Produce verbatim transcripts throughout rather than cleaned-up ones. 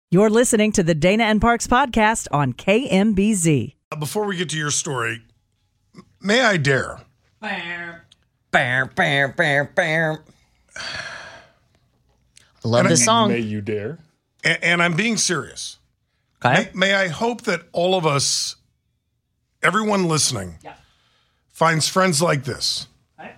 You're listening to the Dana and Parks podcast on K M B Z. Before we get to your story, may I dare? Bam, bam, bam, bam, bam. Love And this I- song. May you dare? And, and I'm being serious. Okay. May, may I hope that all of us, everyone listening, Yeah. finds friends like this. Okay.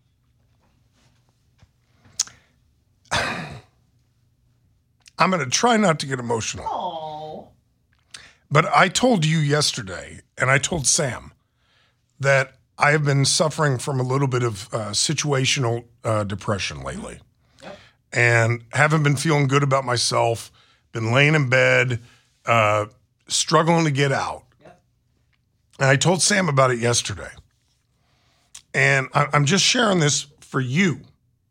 I'm going to try not to get emotional. Oh. But I told you yesterday, and I told Sam, that I have been suffering from a little bit of uh, situational uh, depression lately. Yep. And haven't been feeling good about myself, been laying in bed, uh, struggling to get out. Yep. And I told Sam about it yesterday. And I- I'm just sharing this for you.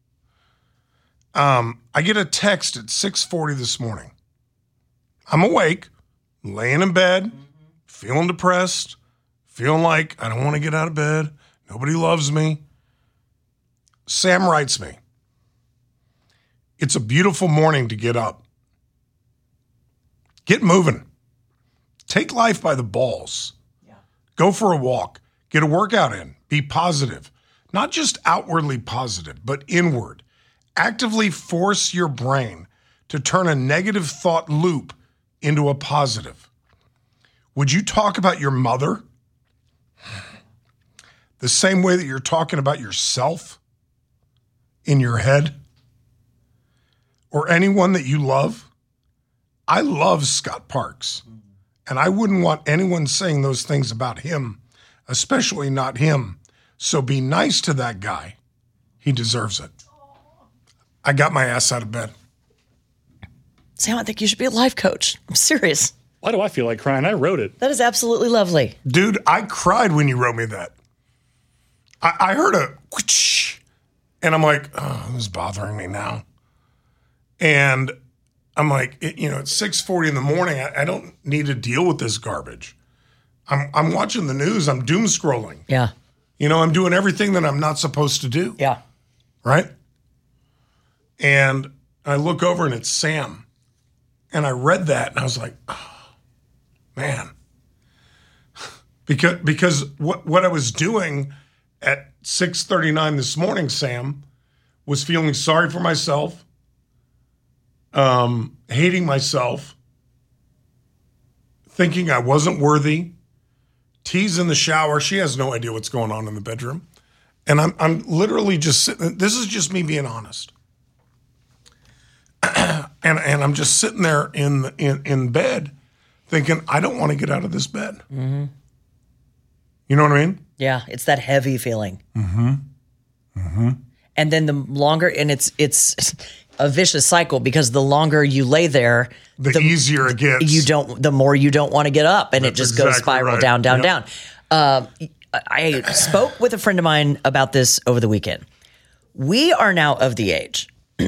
Um, I get a text at six forty this morning. I'm awake, laying in bed, mm-hmm. feeling depressed, feeling like I don't want to get out of bed. Nobody loves me. Sam writes me, "It's a beautiful morning to get up. Get moving. Take life by the balls. Yeah. Go for a walk. Get a workout in. Be positive. Not just outwardly positive, but inward. Actively force your brain to turn a negative thought loop into a positive. Would you talk about your mother the same way that you're talking about yourself in your head? Or anyone that you love? I love Scott Parks, and I wouldn't want anyone saying those things about him, especially not him. So be nice to that guy. He deserves it." I got my ass out of bed. Sam, I think you should be a life coach. I'm serious. Why do I feel like crying? I wrote it. That is absolutely lovely. Dude, I cried when you wrote me that. I, I heard a whoosh, and I'm like, oh, this is bothering me now. And I'm like, it, you know, it's six forty in the morning. I, I don't need to deal with this garbage. I'm I'm watching the news. I'm doom scrolling. Yeah. You know, I'm doing everything that I'm not supposed to do. Yeah. Right? And I look over and it's Sam. And I read that and I was like, oh, man. Because because what, what I was doing at six thirty-nine this morning, Sam, was feeling sorry for myself, um, hating myself, thinking I wasn't worthy. T's in the shower. She has no idea what's going on in the bedroom. And I'm I'm literally just sitting, this is just me being honest. and and I'm just sitting there in in in bed thinking, I don't want to get out of this bed. Mm-hmm. You know what I mean? Yeah. It's that heavy feeling. Mm-hmm. Mm-hmm. And then the longer, and it's it's a vicious cycle because the longer you lay there, The, easier it gets. you don't, the more you don't want to get up, and That's it just goes exactly spiral right. down, down, Yep. down. Uh, I spoke with a friend of mine about this over the weekend. We are now of the age,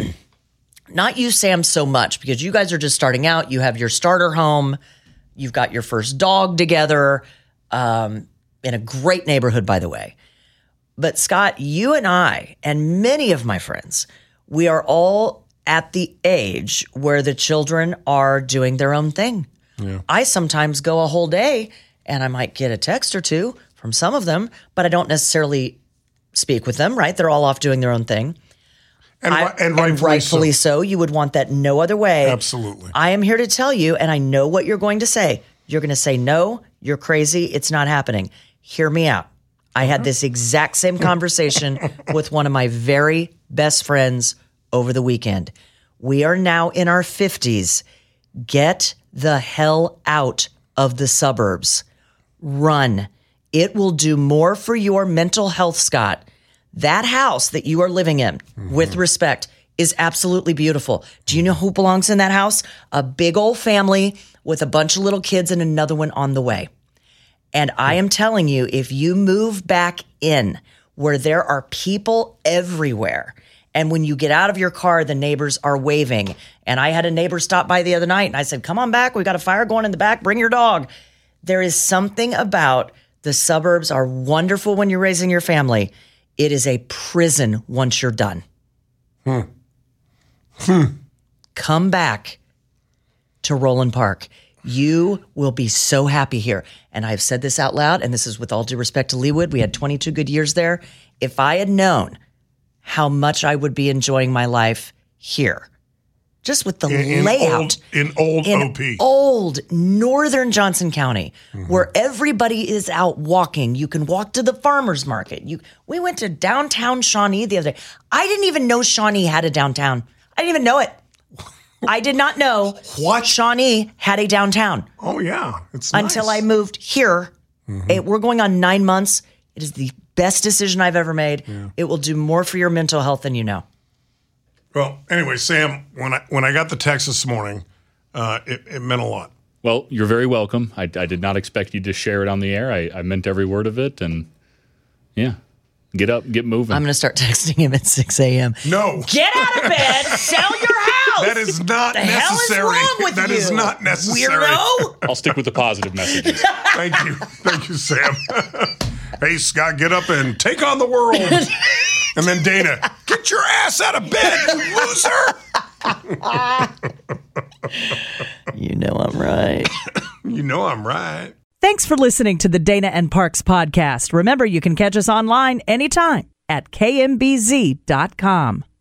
not you, Sam, so much because you guys are just starting out. You have your starter home. You've got your first dog together, um, in a great neighborhood, by the way. But Scott, you and I, and many of my friends, we are all at the age where the children are doing their own thing. Yeah. I sometimes go a whole day and I might get a text or two from some of them, but I don't necessarily speak with them, right? They're all off doing their own thing. And, I- ri- and rightfully, rightfully so. so. You would want that no other way. Absolutely. I am here to tell you, and I know what you're going to say. You're going to say, no, you're crazy. It's not happening. Hear me out. I had this exact same conversation with one of my very best friends over the weekend. We are now in our fifties. Get the hell out of the suburbs. Run. It will do more for your mental health, Scott. That house that you are living in, mm-hmm. with respect, is absolutely beautiful. Do you know who belongs in that house? A big old family with a bunch of little kids and another one on the way. And I am telling you, if you move back in where there are people everywhere, and when you get out of your car, the neighbors are waving. And I had a neighbor stop by the other night and I said, come on back. We got a fire going in the back. Bring your dog. There is something about the suburbs are wonderful when you're raising your family. It is a prison once you're done. Hmm. Hmm. Come back. to Roland Park. You will be so happy here. And I've said this out loud, and this is with all due respect to Leawood. We had twenty-two good years there. If I had known how much I would be enjoying my life here, just with the in, in layout old, in old in O P, old northern Johnson County, mm-hmm. where everybody is out walking. You can walk to the farmer's market. You, we went to downtown Shawnee the other day. I didn't even know Shawnee had a downtown. I didn't even know it. I did not know what Shawnee had a downtown. Oh yeah, it's until nice. I moved here. Mm-hmm. It, we're going on nine months. It is the best decision I've ever made. Yeah. It will do more for your mental health than you know. Well, anyway, Sam, when I when I got the text this morning, uh, it, it meant a lot. Well, you're very welcome. I, I did not expect you to share it on the air. I, I meant every word of it, and yeah. Get up, get moving. I'm going to start texting him at six a.m. No. Get out of bed, sell your house. That is not the necessary. Hell is wrong with that you? is not necessary. Weirdo. I'll stick with the positive messages. Thank you. Thank you, Sam. Hey, Scott, get up and take on the world. And then Dana, get your ass out of bed, you loser. You know I'm right. You know I'm right. Thanks for listening to the Dana and Parks podcast. Remember, you can catch us online anytime at K M B Z dot com.